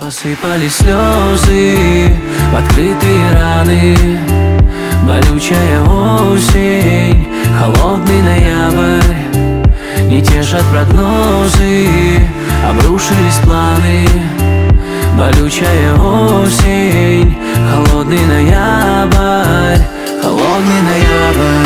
Посыпались слезы в открытые раны. Болючая осень, холодный ноябрь. Не тешат прогнозы, обрушились планы. Болючая осень, холодный ноябрь, холодный ноябрь.